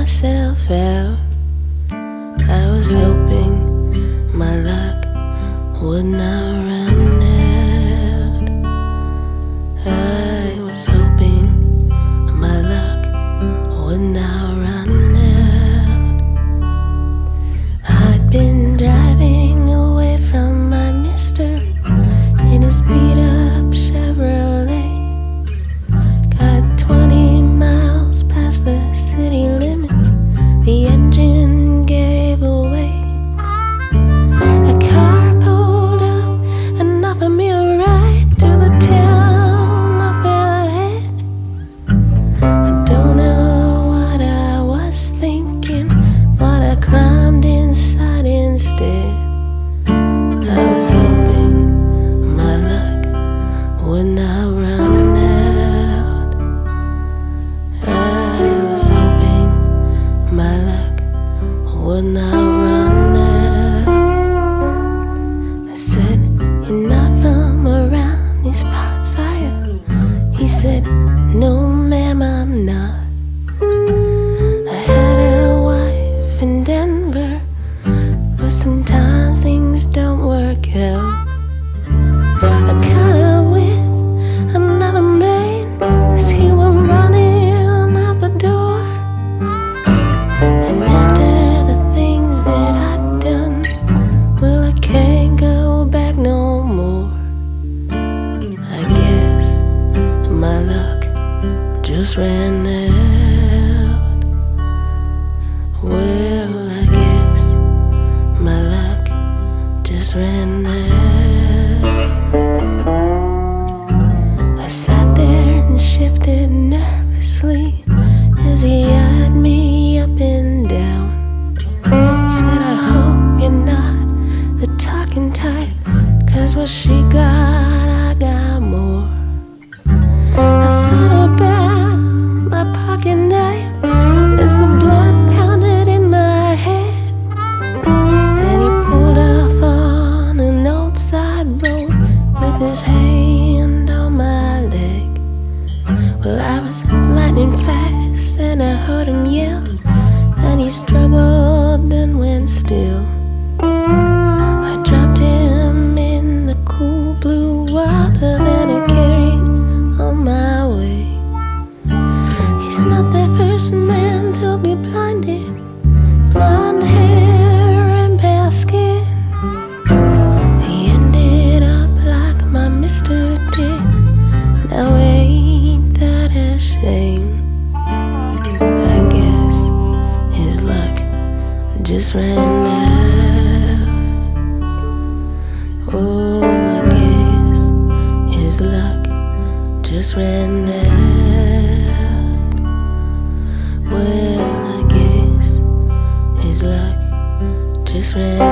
myself out. I was hoping my luck would not run out. I was hoping my luck would not run out. I'd been driving away from my mister in his beat-up Chevrolet. Got 20 miles past the city limits, the engine gave away. A car pulled up and offered me a ride to the town up ahead. I don't know what I was thinking, but I climbed inside instead. I was hoping my luck would not run out. I was hoping my luck would not run out. I said, "You're not from around these parts, are you?" He said, "No, ma'am, I'm not. I had a wife in Denver, but sometimes things don't work out. I caught her with another man as he was running out the door. And after the things that I'd done, well, I can't go back no more. I guess my luck just ran out. Well, I guess my luck just ran out." I sat there and shifted nervously as he eyed me up and down. Said, "I hope you're not the talking type, 'cause what she got, I got more." I thought about my pocket knife as the blood pounded in my head. Then he pulled off on an old side road with his hand on my leg. Well, I was lightning fast and I heard him yell, and he struggled then went still. I dropped him in the cool blue water, then I carried on my way. He's not the first man to be blinded, blonde hair and pale skin. He ended up like my mister did. Now ain't that a shame? I guess his luck just ran out. Oh, I guess his luck just ran out. Well, I guess his luck just ran